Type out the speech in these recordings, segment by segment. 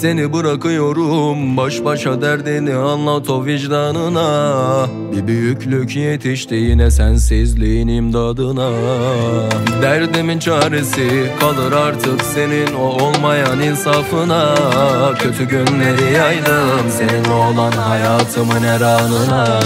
seni bırakıyorum. Baş başa derdini anlat o vicdanına. Bir büyüklük yetişti yine sensizliğin imdadına. Derdimin çaresi kalır artık senin o olmayan insafına. Kötü günleri yaydım senin olan hayatımın her anına.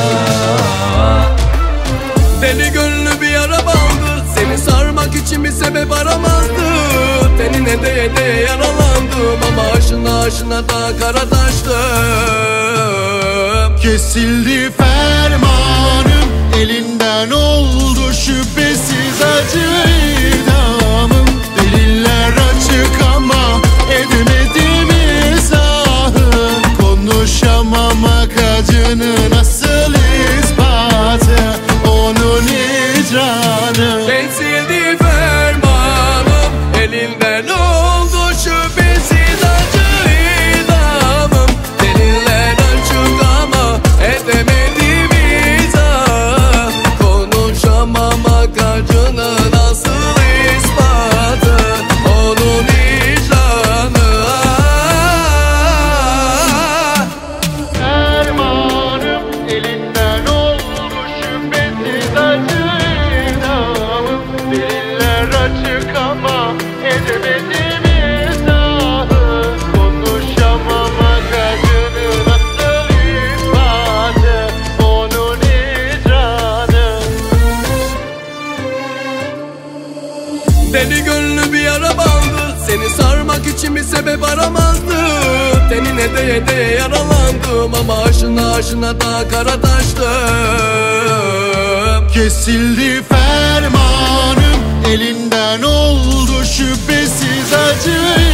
Deli gönlü bir yara bandı, seni sarmak için bir sebep aramazdı. Tenine değe değe yaralandım ama aşına da kara taştım. Kesildi fermanım, elinden oldu şüphesiz acı idamım. Deliller açık ama edemedim izahı. Konuşamamak acını nasıl ispatı, onun icranı. Kesildi fermanım, elinden oldu şüphesiz acı idamım. Deliller açık ama edemedim izah. Konuşamamak acını nasıl ispatı, onun icranı. Fermanım, elinden oldu şüphesiz acı idamım. Deliller açık ama edemedim izahı. Konuşamamak acını nasıl ispatı, onun icranı. Deli gönlü bir yara bandı, seni sarmak için bir sebep aramazdı. Tenine değe değe yaralandım ama aşına da kara taştım. Kesildi fermanım, elinden oldu şüphesiz acı